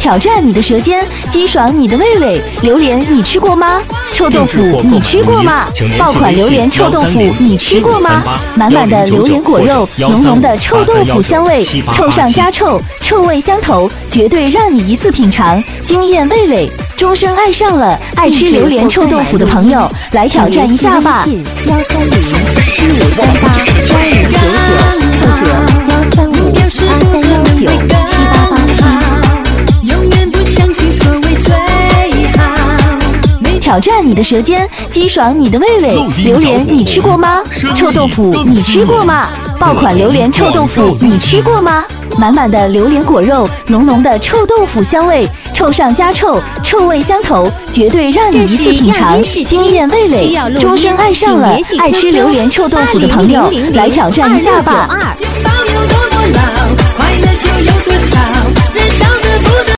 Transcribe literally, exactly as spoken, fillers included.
挑战你的舌尖，激爽你的味蕾。榴莲你吃过吗？臭豆腐你吃过吗？爆款榴莲臭豆腐你吃过吗？满满的榴莲果肉，浓浓的臭豆腐香味，臭上加臭，臭味相投，绝对让你一次品尝惊艳味蕾，终生爱上了。爱吃榴莲臭豆腐的朋友，来挑战一下吧！ 幺三零七五三八八五九九，或者幺三五二三幺九七八八七。 永远不相信所谓最好。 挑战你的舌尖，激爽你的味蕾。榴莲你吃过吗？臭豆腐你吃过吗？爆款榴莲臭豆腐你吃过吗？满满的榴莲果肉，浓浓的臭豆腐香味，臭上加臭，臭味相投，绝对让你一次品尝惊艳味蕾，终生爱上了。爱吃榴莲臭豆腐的朋友，来挑战一下吧！ 保有多么老